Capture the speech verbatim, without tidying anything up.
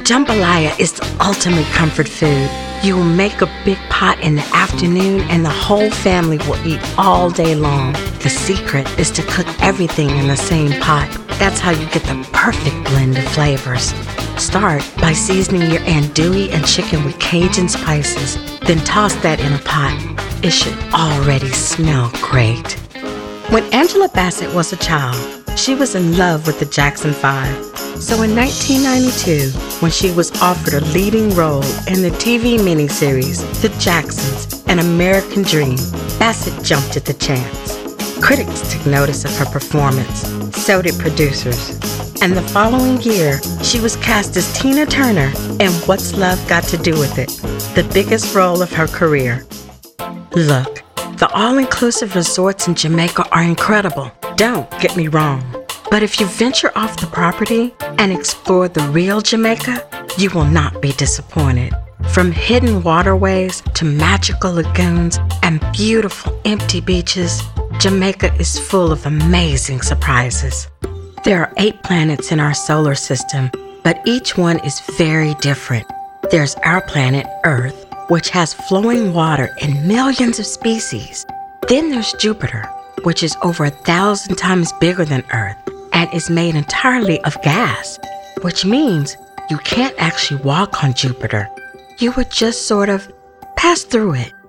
Jambalaya is the ultimate comfort food. You will make a big pot in the afternoon and the whole family will eat all day long. The secret is to cook everything in the same pot. That's how you get the perfect blend of flavors. Start by seasoning your andouille and chicken with Cajun spices. Then toss that in a pot. It should already smell great. When Angela Bassett was a child, she was in love with the Jackson Five. So in nineteen ninety-two, when she was offered a leading role in the T V miniseries The Jacksons, An American Dream, Bassett jumped at the chance. Critics took notice of her performance, so did producers. And the following year, she was cast as Tina Turner in What's Love Got to Do with It, the biggest role of her career. Look, the all-inclusive resorts in Jamaica are incredible. Don't get me wrong. But if you venture off the property and explore the real Jamaica, you will not be disappointed. From hidden waterways to magical lagoons and beautiful empty beaches, Jamaica is full of amazing surprises. There are eight planets in our solar system, but each one is very different. There's our planet, Earth, which has flowing water and millions of species. Then there's Jupiter, which is over a thousand times bigger than Earth and is made entirely of gas, which means you can't actually walk on Jupiter. You would just sort of pass through it.